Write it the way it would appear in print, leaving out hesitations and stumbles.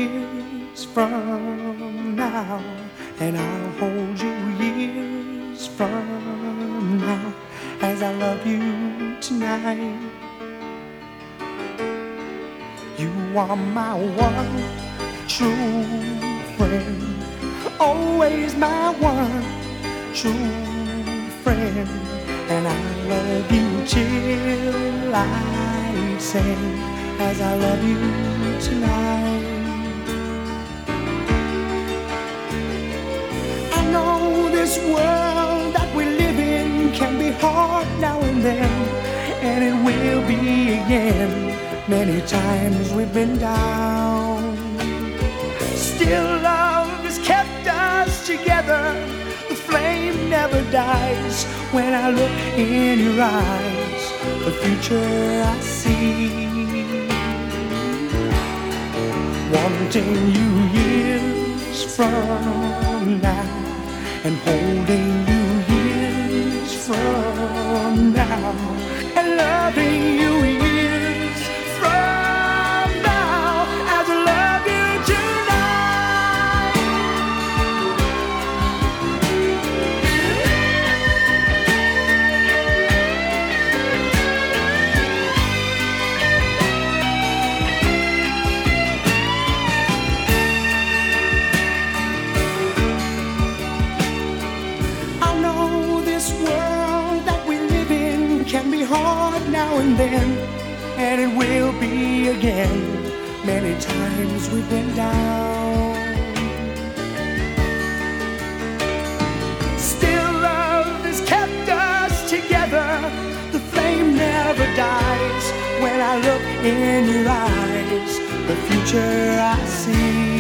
years from now, and I'll hold you years from now as I love you tonight. You are my one true friend, always my one true friend, and I love you till I say as I love you tonight. I know this world that we live in can be hard now and then, and it will be again. Many times we've been down, still love has kept us together. The flame never dies. When I look in your eyes, the future I see. Wanting you years from now, and holding you years from now, and loving you years from now as I love you can be hard now and then, and it will be again. Many times we've been down, still love has kept us together. The flame never dies. When I look in your eyes, the future I see.